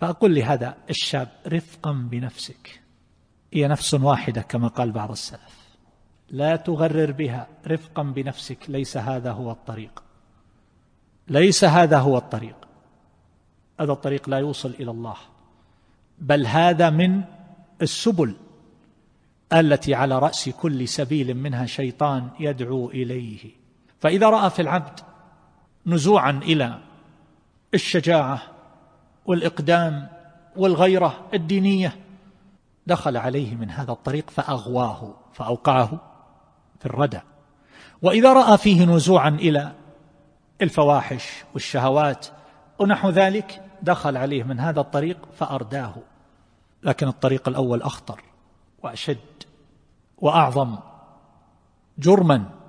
فأقول لهذا الشاب رفقا بنفسك، هي نفس واحدة كما قال بعض السلف، لا تغرر بها، رفقا بنفسك، ليس هذا هو الطريق، ليس هذا هو الطريق، هذا الطريق لا يوصل إلى الله، بل هذا من السبل التي على رأس كل سبيل منها شيطان يدعو إليه. فإذا رأى في العبد نزوعا إلى الشجاعة والإقدام والغيرة الدينية دخل عليه من هذا الطريق فأغواه فأوقعه في الردى. وإذا رأى فيه نزوعا إلى الفواحش والشهوات ونحو ذلك دخل عليه من هذا الطريق فأرداه. لكن الطريق الأول أخطر وأشد وأعظم جرما